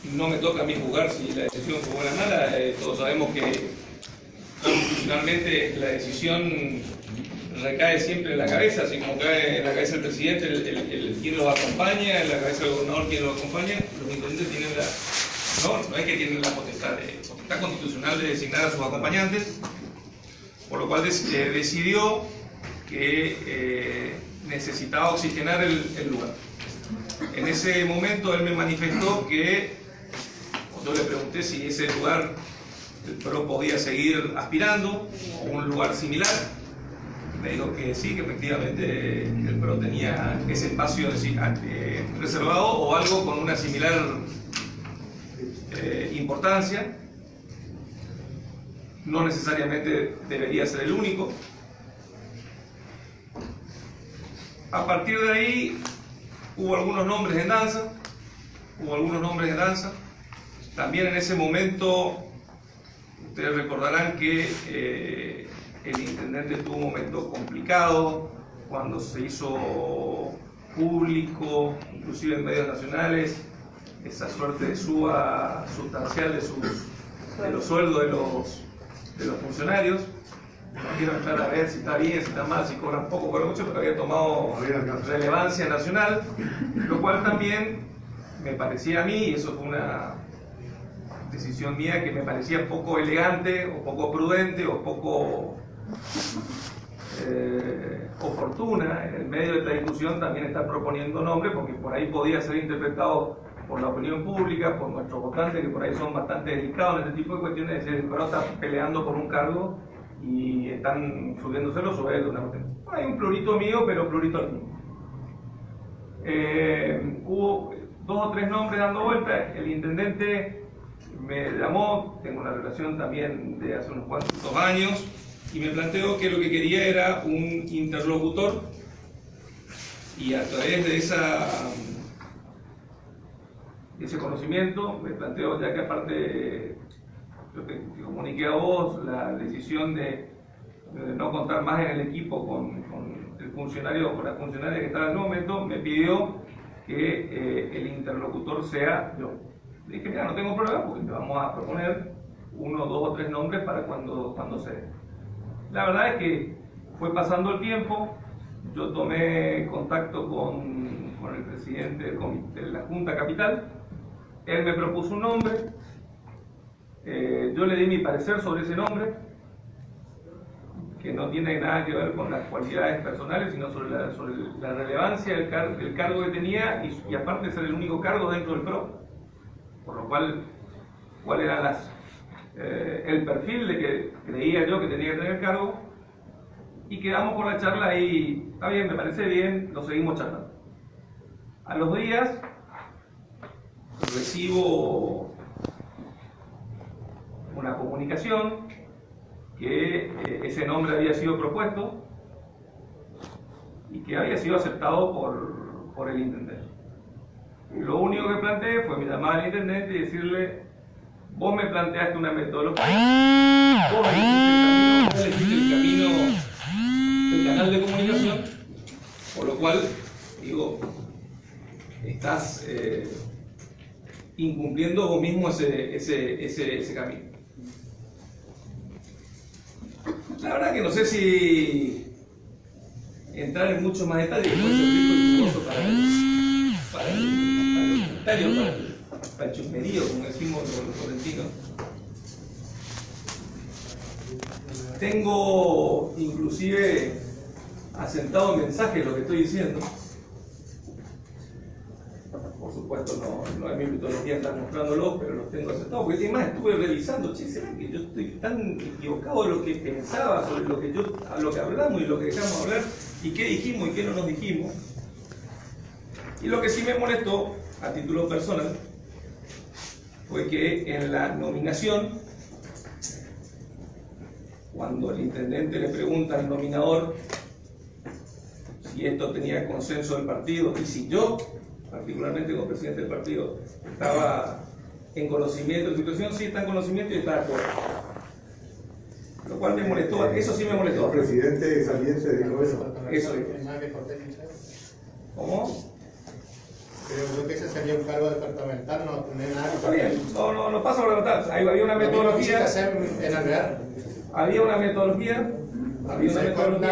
no me toca a mí juzgar si la decisión fue buena o mala. Todos sabemos que constitucionalmente la decisión recae siempre en la cabeza, así como cae en la cabeza del presidente quien los acompaña, en la cabeza del gobernador quien los acompaña. Los intendentes tienen no es que tienen la potestad constitucional de designar a sus acompañantes, por lo cual decidió que necesitaba oxigenar el lugar. En ese momento él me manifestó que, cuando le pregunté si ese lugar el PRO podía seguir aspirando a un lugar similar, me dijo que sí, que efectivamente el PRO tenía ese espacio reservado o algo con una similar importancia. No necesariamente debería ser el único. A partir de ahí hubo algunos nombres en danza, También en ese momento, ustedes recordarán que el intendente tuvo un momento complicado cuando se hizo público, inclusive en medios nacionales, esa suerte de suba sustancial de los sueldos de los funcionarios. No quiero entrar a ver si está bien, si está mal, si cobran poco, cobran mucho, pero había tomado relevancia nacional, lo cual también me parecía a mí, y eso fue una decisión mía, que me parecía poco elegante, o poco prudente, o poco oportuna en el medio de esta discusión también estar proponiendo nombres, porque por ahí podía ser interpretado por la opinión pública, por nuestros votantes, que por ahí son bastante delicados en este tipo de cuestiones, decir, pero están peleando por un cargo y están subiéndose los sueldos. Hay un plurito mío, pero plurito al mío. Hubo 2 o 3 nombres dando vuelta. El intendente me llamó, tengo una relación también de hace unos cuantos años, y me planteó que lo que quería era un interlocutor, y a través de ese conocimiento me planteó, ya que aparte yo te comuniqué a vos la decisión de no contar más en el equipo con el funcionario o con la funcionaria que estaba en el momento, me pidió que el interlocutor sea yo. Le dije, mira, no tengo problema, porque te vamos a proponer 1, 2 o 3 nombres para cuando se dé. La verdad es que fue pasando el tiempo, yo tomé contacto con el presidente de la Junta Capital, él me propuso un nombre, yo le di mi parecer sobre ese nombre, que no tiene nada que ver con las cualidades personales, sino sobre la relevancia del cargo que tenía, y aparte de ser el único cargo dentro del PRO, por lo cual, cuál era el perfil de que creía yo que tenía que tener el cargo, y quedamos con la charla y está bien, me parece bien, lo seguimos charlando. A los días recibo una comunicación que ese nombre había sido propuesto y que había sido aceptado por el intendente. Lo único que planteé fue llamar al intendente y decirle: vos me planteaste una metodología, vos elegiste el camino del canal de comunicación, por lo cual, digo, estás incumpliendo vos mismo ese camino. La verdad que no sé si entrar en mucho más detalle, que puede ser rico y jugoso para el comentario, para el chusmerío, como decimos los correntinos. Tengo inclusive asentado mensajes lo que estoy diciendo. Por supuesto no es mi metodología estar mostrándolo, pero los tengo asentados, porque además estuve revisando, ¿será que yo estoy tan equivocado de lo que pensaba sobre lo que hablamos y lo que dejamos de hablar, y qué dijimos y qué no nos dijimos? Y lo que sí me molestó, a título personal, fue que en la nominación, cuando el intendente le pregunta al nominador si esto tenía consenso del partido y si yo, particularmente como presidente del partido, estaba en conocimiento de la situación, sí está en conocimiento y está de acuerdo. Lo cual me molestó, eso sí me molestó. El presidente saliente dijo eso. Eso. ¿Cómo? Creo yo que ese sería un cargo departamental, no tener nada. Está bien, no pasa por la Ahí había una metodología. En la real. Había una metodología. Había una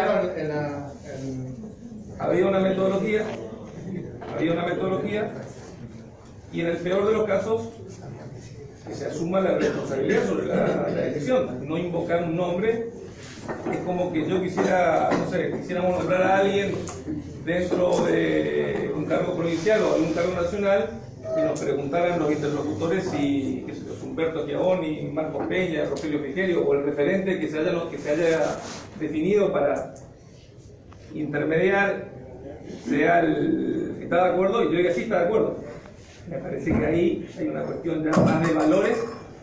metodología. Y en el peor de los casos, que se asuma la responsabilidad sobre la decisión. No invocar un nombre. Es como que yo quisiéramos nombrar a alguien dentro de un cargo provincial o algún cargo nacional y nos preguntaran los interlocutores si Humberto Schiavoni, Marcos Peña, Rogelio Frigerio o el referente que se haya definido para intermediar sea el que está de acuerdo, y yo diga sí está de acuerdo. Me parece que ahí hay una cuestión ya más de valores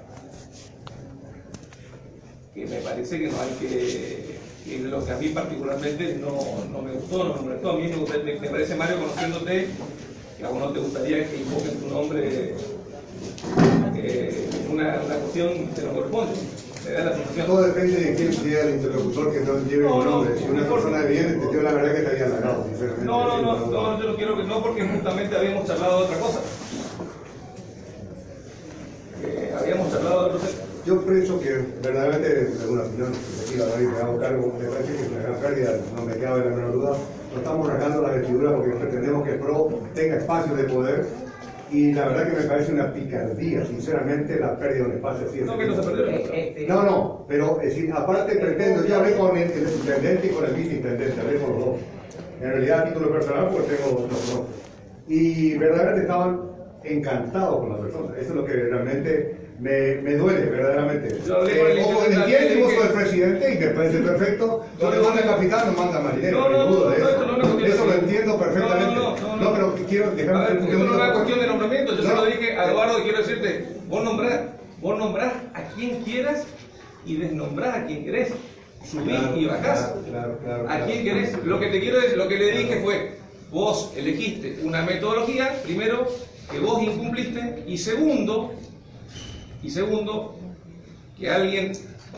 que me parece que no hay que lo que a mí particularmente no me gustó, no me molestó. A mí me parece, Mario, conociéndote, que a vos no te gustaría que invoquen tu nombre una cuestión que no corresponde. Me da la sensación. Todo depende de quién sea el interlocutor que no lleve un nombre. Si una persona de bien, yo la verdad que te había halagado, sinceramente. No, yo no quiero que no, porque justamente habíamos charlado de otra cosa. Habíamos charlado de otra cosa. Yo pienso que verdaderamente, es una opinión subjetiva, y me hago cargo, me parece que es una gran pérdida, no me cabe la menor duda. No estamos rasgando la vestidura porque pretendemos que el PRO tenga espacio de poder, y la verdad que me parece una picardía, sinceramente, la pérdida de un espacio así. No, pero es decir, aparte pretendo, yo hablé con el intendente y con el viceintendente, hablé con los dos. En realidad a título personal, pues tengo los dos. Y verdaderamente estaban encantados con la persona. Eso es lo que realmente me duele, verdaderamente. Entiendo que vos sos el presidente y que parece perfecto. Donde manda el capitán, no manda marinero. Eso lo entiendo perfectamente. No, pero quiero dejar. Esto no es una cuestión de nombramiento. Yo se lo dije a Eduardo y quiero decirte: vos nombrás a quien quieras y desnombrás a quien querés. Subís y bajás. A quien querés. Lo que te quiero decir, lo que le dije fue: vos elegiste una metodología, primero, que vos incumpliste, y segundo, que alguien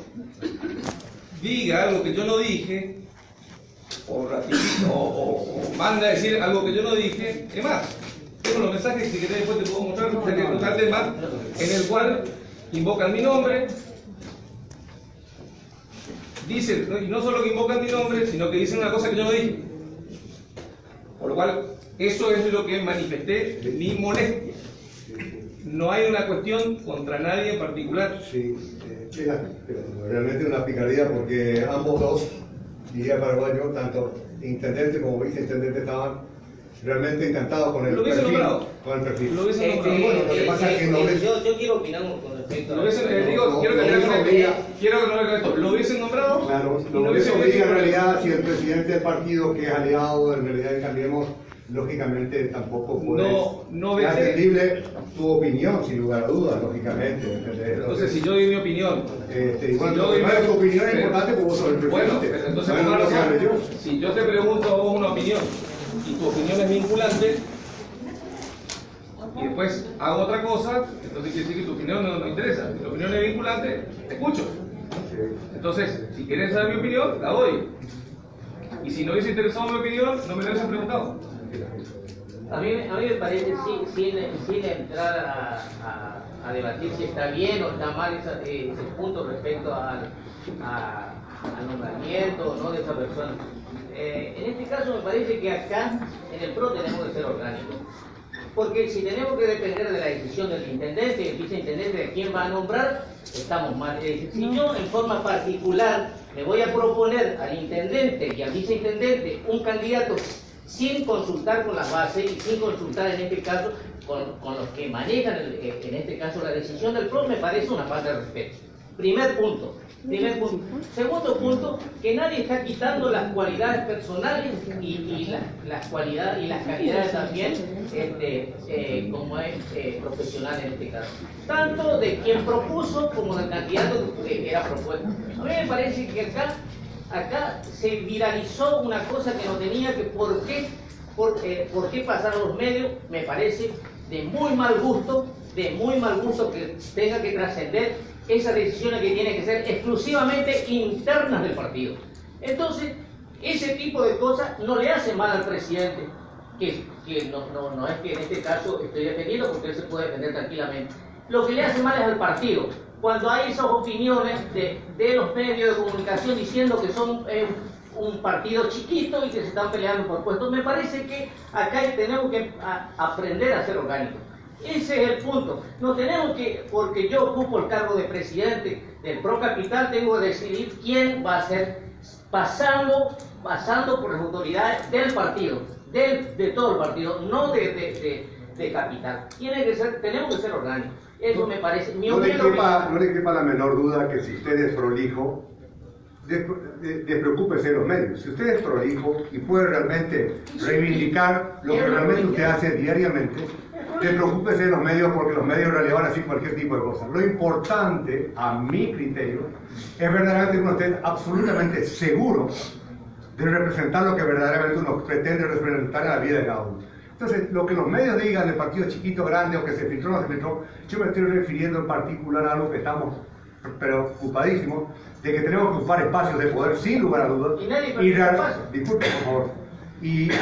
diga algo que yo no dije, o ratifica, o manda a decir algo que yo no dije. Es más, tengo los mensajes, si querés después te puedo mostrar, un tema en el cual invocan mi nombre, dicen, y no solo que invocan mi nombre, sino que dicen una cosa que yo no dije. Por lo cual, eso es lo que manifesté de mi molestia. No hay una cuestión contra nadie en particular. Sí, realmente una picardía porque ambos dos, diría Paraguayo, tanto intendente como viceintendente, estaban realmente encantados con el perfil. Lo hubiesen nombrado. Bueno, lo que pasa es que no ves. Yo quiero opinar con respecto a lo hubiesen nombrado. Claro, lo hubiesen obliga en realidad, si el presidente del partido que es aliado en realidad de Cambiemos, lógicamente tampoco puede ser atendible tu opinión, sin lugar a dudas, lógicamente. Entonces, si yo doy mi opinión, tu opinión es importante porque vos sos el presidente. Bueno, entonces, si yo te pregunto a vos una opinión y tu opinión es vinculante, y después hago otra cosa, entonces quiere decir que tu opinión no interesa. Si tu opinión es vinculante, te escucho. Entonces, si querés saber mi opinión, la doy. Y si no hubiese interesado mi opinión, no me lo hubiesen preguntado. A mí me parece, sin entrar a debatir si está bien o está mal ese punto respecto al nombramiento o no de esa persona. En este caso me parece que acá en el PRO tenemos que ser orgánicos. Porque si tenemos que depender de la decisión del intendente y el viceintendente de quién va a nombrar, estamos mal. Si yo en forma particular me voy a proponer al intendente y al viceintendente un candidato sin consultar con las bases y sin consultar en este caso con los que manejan en este caso la decisión del PRO, me parece una falta de respeto. Primer punto. Segundo punto, que nadie está quitando las cualidades personales y las cualidades y las calidades también como es profesional en este caso. Tanto de quien propuso como del candidato que era propuesto. A mí me parece que acá se viralizó una cosa que no tenía que por qué pasar a los medios. Me parece de muy mal gusto que tenga que trascender esas decisiones que tienen que ser exclusivamente internas del partido. Entonces, ese tipo de cosas no le hace mal al presidente. que no es que en este caso estoy defendiendo, porque él se puede defender tranquilamente. Lo que le hace mal es al partido. Cuando hay esas opiniones de los medios de comunicación diciendo que son un partido chiquito y que se están peleando por puestos, me parece que acá tenemos que aprender a ser orgánicos. Ese es el punto. No tenemos que, porque yo ocupo el cargo de presidente del Pro Capital, tengo que decidir quién va a ser, pasando por las autoridades del partido, de todo el partido, no de Capital. Tenemos que ser orgánicos. Eso me parece. No le quepa la menor duda que si usted es prolijo, despreocúpese de los medios. Si usted es prolijo y puede realmente reivindicar lo que realmente usted hace diariamente, despreocúpese de los medios, porque los medios en realidad van a decir cualquier tipo de cosas. Lo importante, a mi criterio, es verdaderamente que uno esté absolutamente seguro de representar lo que verdaderamente uno pretende representar en la vida de cada uno. Entonces, lo que los medios digan de partido chiquito, grande, o que se filtró o no se filtró, yo me estoy refiriendo en particular a algo que estamos preocupadísimos, de que tenemos que ocupar espacios de poder sin lugar a dudas. Disculpe, por favor. Y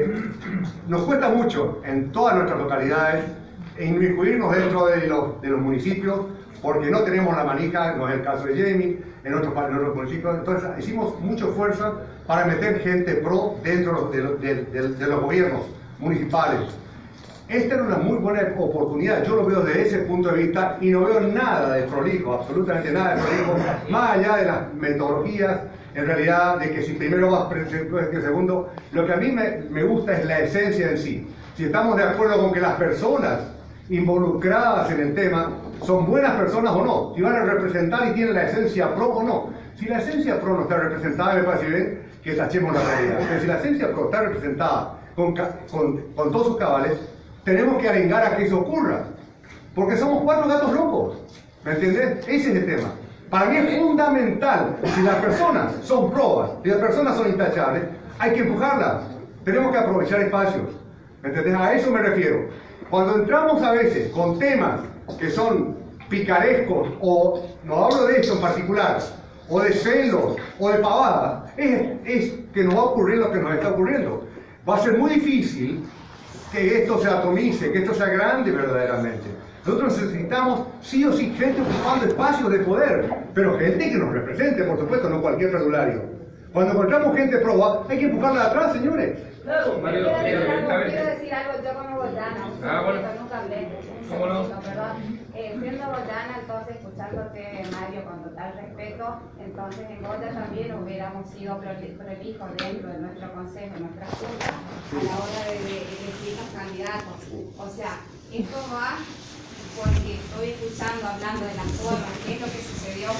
nos cuesta mucho en todas nuestras localidades inmiscuirnos dentro de los municipios, porque no tenemos la manija, no es el caso de Jamie, en otros municipios. Entonces hicimos mucho esfuerzo para meter gente pro dentro de los gobiernos municipales. Esta era una muy buena oportunidad, yo lo veo desde ese punto de vista, y no veo nada de prolijo, absolutamente nada de prolijo, más allá de las metodologías, en realidad, de que si primero vas que segundo. Lo que a mí me gusta es la esencia en sí. Si estamos de acuerdo con que las personas involucradas en el tema son buenas personas o no, si van a representar y tienen la esencia pro o no. Si la esencia pro no está representada, me parece bien que tachemos la realidad. Pero si la esencia pro está representada con todos sus cabales, tenemos que arengar a que eso ocurra, porque somos 4 gatos locos, ¿me entiendes? Ese es el tema. Para mí es fundamental, si las personas son probas, si las personas son intachables, hay que empujarlas, tenemos que aprovechar espacios, ¿me entendés? A eso me refiero. Cuando entramos a veces con temas que son picarescos, o no hablo de esto en particular, o de celos, o de pavadas, es que nos va a ocurrir lo que nos está ocurriendo. Va a ser muy difícil que esto se atomice, que esto sea grande verdaderamente. Nosotros necesitamos sí o sí gente ocupando espacios de poder, pero gente que nos represente, por supuesto, no cualquier redulario. Cuando encontramos gente proba, hay que empujarla de atrás, señores. Claro, quiero decir algo, yo como Boldana, bueno. nunca hablé, ¿Cómo no? perdón. Siendo Boldana, entonces escuchándote, Mario, con total respeto, entonces en Bolda también hubiéramos sido prolijos dentro de nuestro consejo, de nuestra junta, a la hora de elegir los candidatos. O sea, esto va porque estoy escuchando, hablando de las formas, qué es lo que sucedió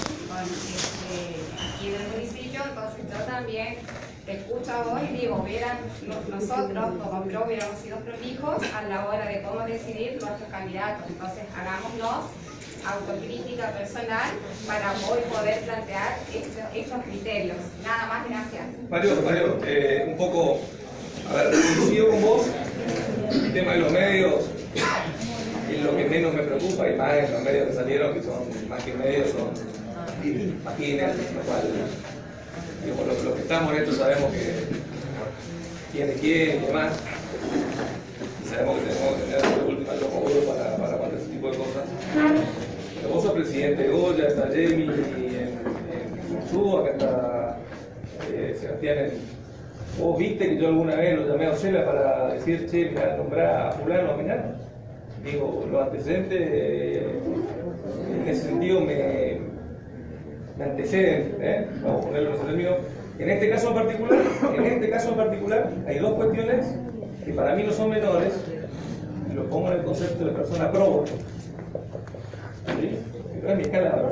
aquí en el municipio, entonces yo también te escucho a vos y digo, nosotros como PRO hubiéramos sido prolijos a la hora de cómo decidir nuestros candidatos, entonces hagámonos autocrítica personal para hoy poder plantear estos criterios. Nada más, gracias. Mario, un poco, a ver, coincido con vos, el tema de los medios es lo que menos me preocupa, y más en los medios que salieron, que son más que medios, son páginas, lo cual, digamos, los que estamos en esto sabemos que quién es quién y demás, y sabemos que tenemos que tener de última los modos para ese tipo de cosas. Pero vos sos presidente de Goya, está Jamie en Cursú, acá está Sebastián ¿Vos viste que yo alguna vez lo llamé a Ocela para decir, che, mira, nombrá a fulano, mirá? Digo, los antecedentes en ese sentido me anteceden, vamos a ponerlo en el mío. En este caso en particular, hay dos cuestiones que para mí no son menores, y lo pongo en el concepto de persona probo. ¿Sí? No es mi escala, ¿verdad?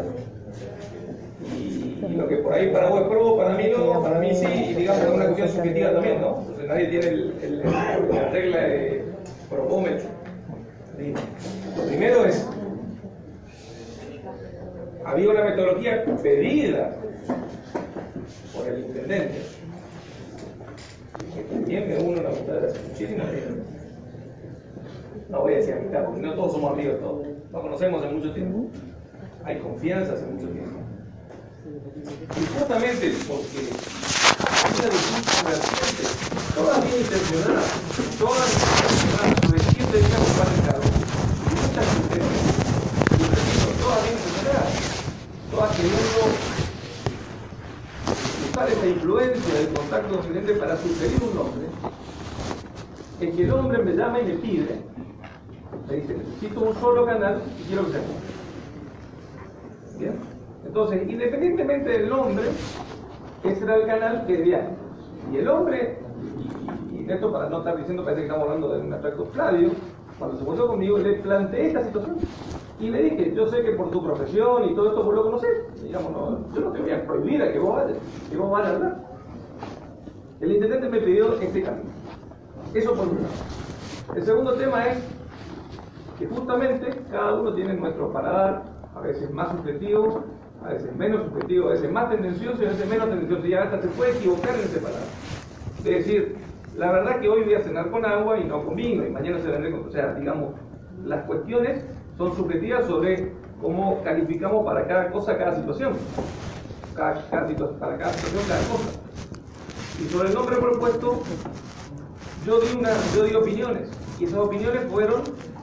Y lo que por ahí para vos es probo, para mí no, para mí sí, y digamos es una cuestión subjetiva también, ¿no? Entonces nadie tiene la regla de probómetro. ¿Sí? Lo primero es, había una metodología pedida por el intendente, que también me uno una amistad de hace muchísimo tiempo. No voy a decir amistad, porque no todos somos amigos, todos. Nos conocemos hace mucho tiempo. Hay confianza hace mucho tiempo. Y justamente porque una disputa vertiente, todas bien intencionadas, sobre quién debería ocupar el cargo, y muchas sugerencias, y repito, todas bien intencionadas, todas queriendo usar esa influencia del contacto con el presidente para sugerir un nombre, en que el hombre me llama y me pide, me dice, necesito un solo canal y quiero que sea uno. ¿Bien? Entonces, independientemente del nombre, ese era el canal que debía. Y el hombre, y esto para no estar diciendo, parece que estamos hablando de un aspecto Flavio, cuando se juntó conmigo, le planteé esta situación. Y le dije, yo sé que por tu profesión y todo esto vos lo conocés. Digamos, no, yo no te voy a prohibir a que vos vayas a hablar. El intendente me pidió este camino. Eso por un lado. El segundo tema es que justamente cada uno tiene nuestro paladar, a veces más subjetivo, a veces menos subjetivo, a veces más tendencioso y a veces menos tendencioso, y hasta se puede equivocar en ese paladar. Es decir, la verdad que hoy voy a cenar con agua y no con vino, y mañana se vendré con... O sea, digamos, las cuestiones son subjetivas sobre cómo calificamos para cada cosa, cada situación. Para cada situación, cada cosa. Y sobre el nombre propuesto, yo di opiniones, y esas opiniones fueron...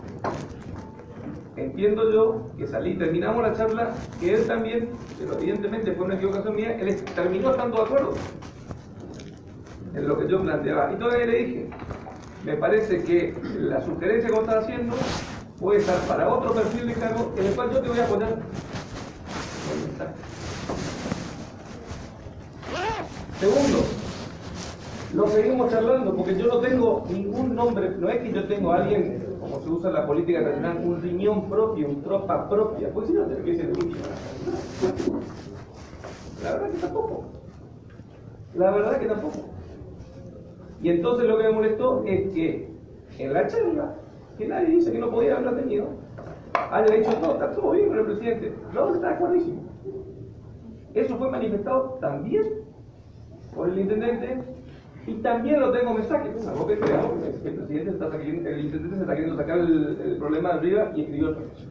Entiendo yo que terminamos la charla, que él también, pero evidentemente fue una equivocación mía, él terminó estando de acuerdo en lo que yo planteaba. Y todavía le dije, me parece que la sugerencia que vos estás haciendo puede estar para otro perfil de cargo en el cual yo te voy a apoyar el mensaje. Segundo, lo seguimos charlando porque yo no tengo ningún nombre, no es que yo tengo a alguien, como se usa en la política nacional, un riñón propio, una tropa propia, pues si no te hubiese dicho. La verdad que tampoco. La verdad que tampoco. Y entonces lo que me molestó es que en la charla, que nadie dice que no podía haberla tenido, haya dicho, no, está todo bien con el presidente. No, está de acuerdísimo. Eso fue manifestado también por el intendente. Y también lo tengo mensaje, algo que creamos, que el presidente el intendente se está queriendo sacar el problema de arriba y escribió otra cosa.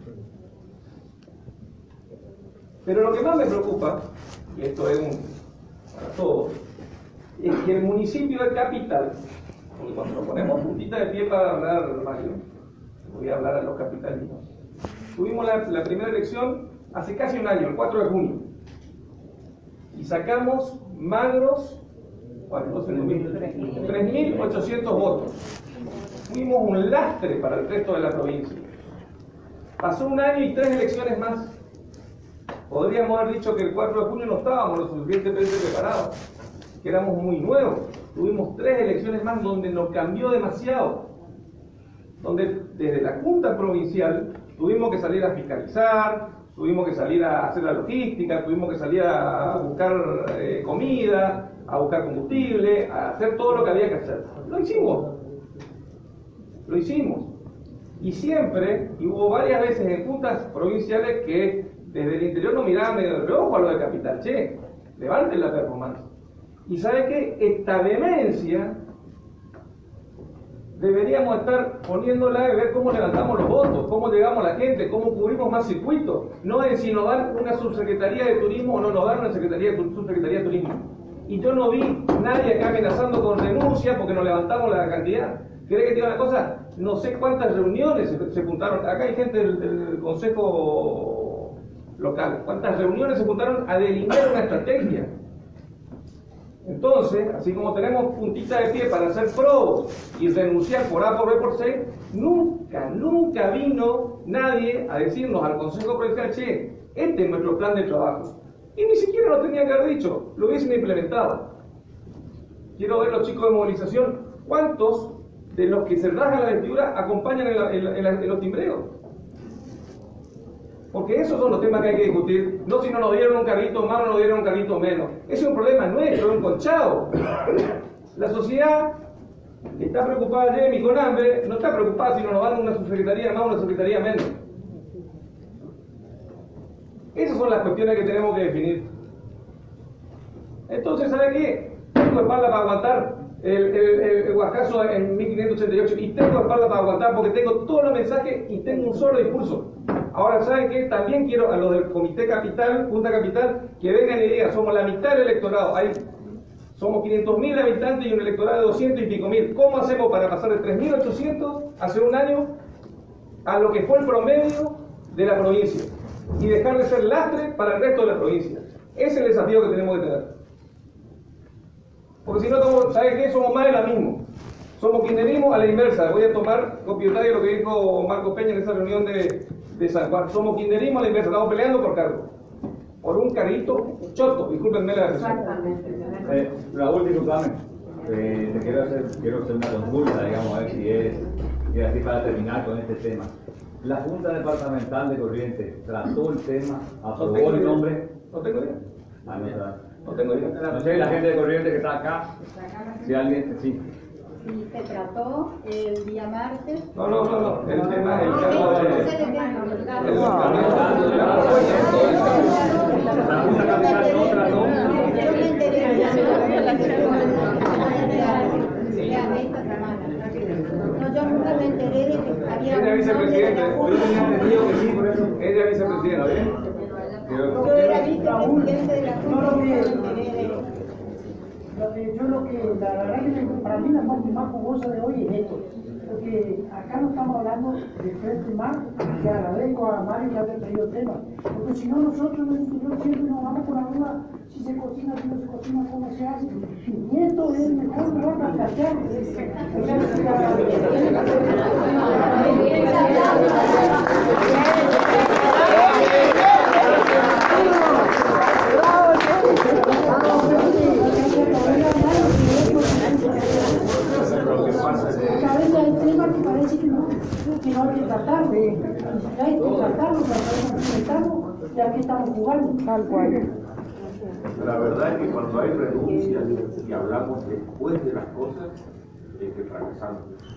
Pero lo que más me preocupa, y esto es para todos, es que el municipio de Capital, porque cuando nos ponemos puntita de pie para hablar, Mario, voy a hablar a los capitalinos, tuvimos la primera elección hace casi un año, el 4 de junio, y sacamos magros 3.800 votos. Fuimos un lastre para el resto de la provincia. Pasó un año y 3 elecciones más. Podríamos haber dicho que el 4 de junio no estábamos lo suficientemente preparados, que éramos muy nuevos. Tuvimos 3 elecciones más donde nos cambió demasiado. Donde desde la Junta Provincial tuvimos que salir a fiscalizar, tuvimos que salir a hacer la logística, tuvimos que salir a buscar comida, a buscar combustible, a hacer todo lo que había que hacer. Lo hicimos. Y siempre, y hubo varias veces en juntas provinciales que desde el interior nos miraban medio de reojo a lo de Capital. Che, levanten la performance. Y ¿sabe qué? Esta demencia deberíamos estar poniéndola y ver cómo levantamos los votos, cómo llegamos a la gente, cómo cubrimos más circuitos. No es si nos dan una subsecretaría de turismo o no nos dan una subsecretaría de turismo. Y yo no vi nadie acá amenazando con renuncia porque nos levantamos la cantidad. ¿Querés que te diga una cosa? No sé cuántas reuniones se juntaron. Acá hay gente del consejo local. ¿Cuántas reuniones se juntaron a delinear una estrategia? Entonces, así como tenemos puntita de pie para hacer probos y renunciar por A, por B, por C, nunca vino nadie a decirnos al Consejo Provincial, che, este es nuestro plan de trabajo. Y ni siquiera lo tenían que haber dicho, lo hubiesen implementado. Quiero ver los chicos de movilización, ¿cuántos de los que se rasgan la vestidura acompañan en los timbreos? Porque esos son los temas que hay que discutir, no si no nos dieron un carrito más o nos dieron un carrito menos. Ese es un problema nuestro, un conchado. La sociedad está preocupada, Jeremy, con hambre, no está preocupada si no nos dan una subsecretaría más o una subsecretaría menos. Esas son las cuestiones que tenemos que definir. Entonces, ¿sabe qué? Tengo espalda para aguantar el guascazo en 1588 y tengo espalda para aguantar porque tengo todos los mensajes y tengo un solo discurso. Ahora, ¿saben qué? También quiero a los del Comité Capital, Junta Capital, que vengan y digan, somos la mitad del electorado. Somos 500.000 habitantes y un electorado de 200 y pico mil. ¿Cómo hacemos para pasar de 3.800 hace un año a lo que fue el promedio de la provincia? Y dejar de ser lastre para el resto de la provincia. Ese es el desafío que tenemos que tener. Porque si no, ¿sabes qué? Somos más de la misma. Somos kirchnerismo a la inversa. Voy a tomar copiotario de lo que dijo Marco Peña en esa reunión de San Juan. Somos kirchnerismo a la inversa. Estamos peleando por cargo. Por un carguito choto. Discúlpenme la expresión. Raúl, disculpame. Te quiero hacer una consulta, digamos, a ver si es así para terminar con este tema. La Junta Departamental de Corrientes trató el tema, aprobó el nombre. No tengo idea. No tengo idea. No sé, la gente de Corrientes que está acá, si alguien, sí. Sí, se trató el día martes. No. El tema es el No, cargo no de... se le entiende. La Junta Capital no trató. Yo me enteré de esta semana. No, yo nunca me enteré de que había Ella un vicepresidente. nombre de la Yo tenía Junta. entendido que sí, por eso. Ella vicepresidenta, ¿bien? Yo era vicepresidente de la Junta y me enteré de... La verdad que para mí la parte más jugosa de hoy es esto, porque acá no estamos hablando de frente más, que agradezco a Mario que haya traído el tema, porque si no nosotros en el interior siempre nos vamos con la duda si se cocina, si no se cocina, cómo se hace, y esto es el mejor lugar para cachar. A veces hay temas que parece que no hay que tratar, hay que tratarlo para saber cómo estamos y a qué estamos jugando. Tal cual. La verdad es que cuando hay renuncias y hablamos después de las cosas, es que fracasamos.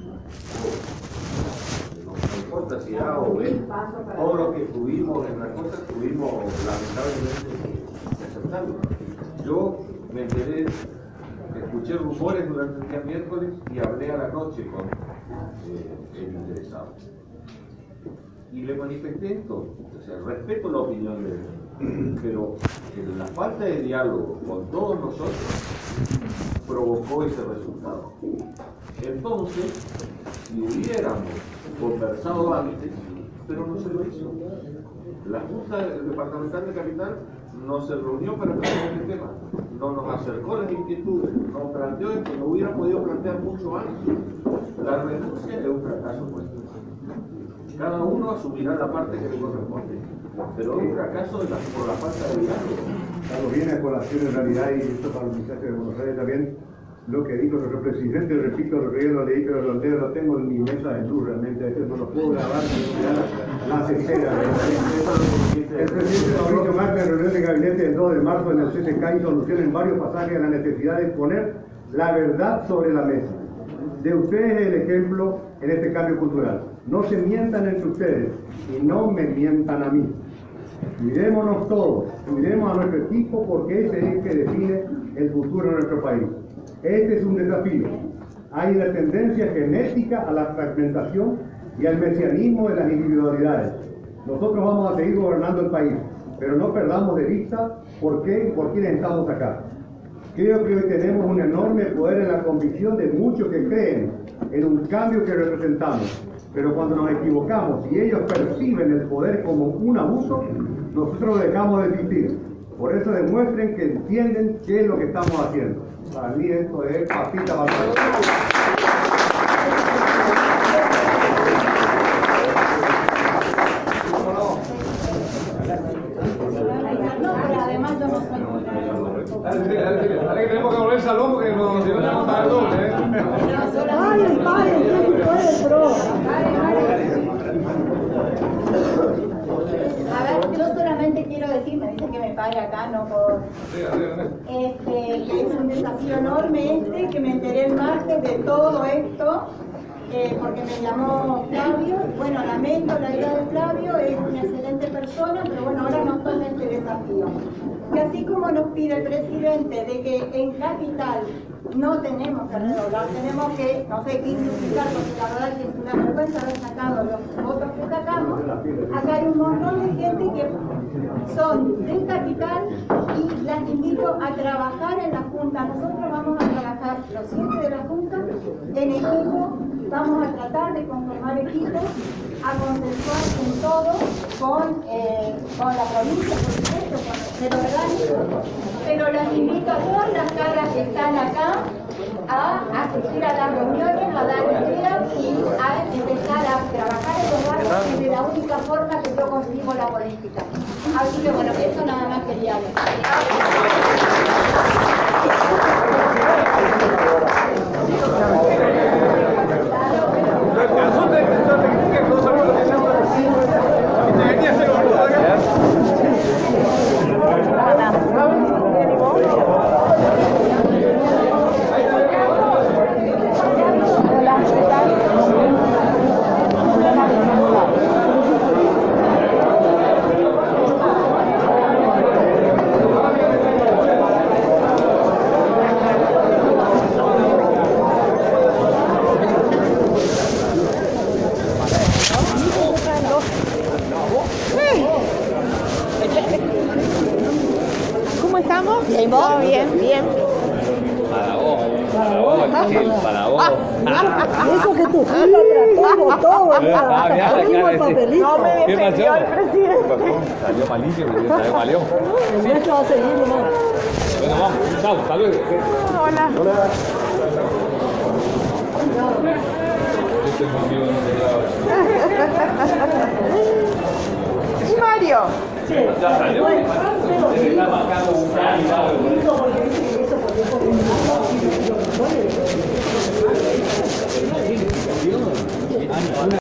No importa si A o B, todo lo que tuvimos en las cosas, tuvimos lamentablemente que aceptarlo. Yo me enteré, escuché rumores durante el día miércoles y hablé a la noche con el interesado. Y le manifesté esto, o sea, respeto la opinión de él, pero la falta de diálogo con todos nosotros provocó ese resultado. Entonces, si hubiéramos conversado antes, pero no se lo hizo. La Junta Departamental de Capital no se reunió para tratar este tema, no nos acercó las inquietudes, nos planteó esto, lo hubiera podido plantear mucho antes. La renuncia es un fracaso nuestro. Cada uno asumirá la parte que le corresponde, pero es un fracaso por la falta de diálogo. Carlos, viene a colación en realidad, y esto para los muchachos de Buenos Aires también, lo que dijo nuestro presidente, repito, lo que yo lo leí, pero los dedos lo tengo en mi mesa de luz, realmente, esto no lo puedo grabar, la cesera. El presidente Mauricio Macri, en reunión de gabinete el 2 de marzo en el CCK, hizo alusión en varios pasajes a la necesidad de poner la verdad sobre la mesa. De ustedes el ejemplo en este cambio cultural. No se mientan entre ustedes y no me mientan a mí. Cuidémonos todos, cuidemos a nuestro equipo porque ese es el que define el futuro de nuestro país. Este es un desafío. Hay una tendencia genética a la fragmentación y al mesianismo de las individualidades. Nosotros vamos a seguir gobernando el país, pero no perdamos de vista por qué y por quiénes estamos acá. Creo que hoy tenemos un enorme poder en la convicción de muchos que creen en un cambio que representamos. Pero cuando nos equivocamos y ellos perciben el poder como un abuso, nosotros dejamos de existir. Por eso demuestren que entienden qué es lo que estamos haciendo. Para mí esto es papita batalla. Además yo no soy Dale, que tenemos que volver al salón porque si no tenemos que pagar doble, A ver, yo solamente quiero decir, me dicen que me pare acá, no por... que es un desafío enorme que me enteré el martes de todo esto, porque me llamó Flavio. Bueno, lamento la idea de Flavio, es una excelente persona, pero bueno, ahora nos toca este desafío. Que así como nos pide el presidente de que en Capital no tenemos que redoblar, tenemos que, no sé qué indicar, porque la verdad que es una vergüenza haber sacado los votos que sacamos. Acá hay un montón de gente que son del Capital y las invito a trabajar en la Junta. Nosotros vamos a trabajar los 7 de la Junta en equipo, vamos a tratar de conformar equipos, a consensuar en todo con la provincia, por supuesto, con el orgánico, pero las invito a todas las caras que están acá a asistir a las reuniones, a dar ideas y a empezar a trabajar en los barrios, que es de la única forma que yo consigo la política. Así que bueno, eso nada más quería ¿Cómo estamos? Bien, ¿vos? Bien, bien. Para vos, Gil, para vos. Eso que tu hija trató todo, No me defendió el presidente. Salió malísimo, salió maleón. Esto va a seguir nomás. Bueno, vamos, chao, hasta luego. Hola. ¿Y Mario? Ya salió. Se está marcando un candidato.